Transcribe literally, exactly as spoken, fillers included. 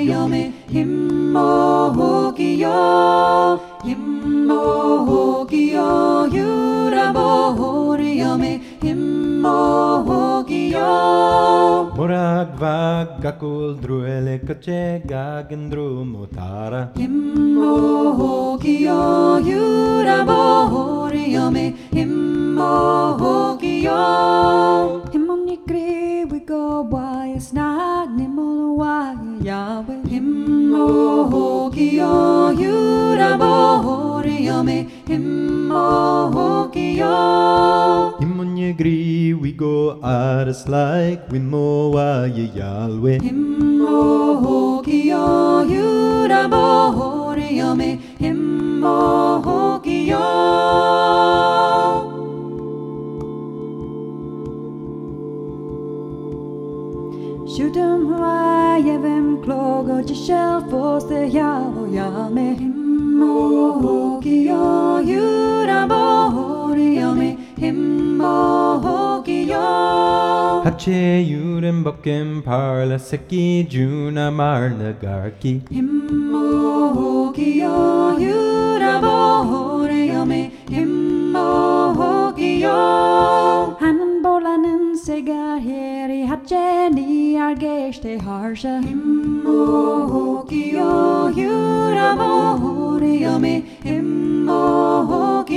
horiome himmohokiyo himmohokiyo yurabo horiome himmohokiyo Moragvag gakul druele kache gagendru motara himmohokiyo yurabo horiome himmohokiyo Himmonikri we go by a snag nimolwa Yahweh himmohokiyo yurabo horiome himmohokiyo Himonyegri we go aras like winmoa ye Yahweh himmohokiyo yurabo horiome himmohokiyo Shootem yevem klogo jishel foste yavo yame himmohokiyo yurabo horiome himmohokiyo Hache yurem bokem parla seki juna marna garki himmohokiyo yurabo horiome himmohokiyo Hanan bolanen segar heri hache ni argeste harsha himmohokiyo yurabo horiome himmohokiyo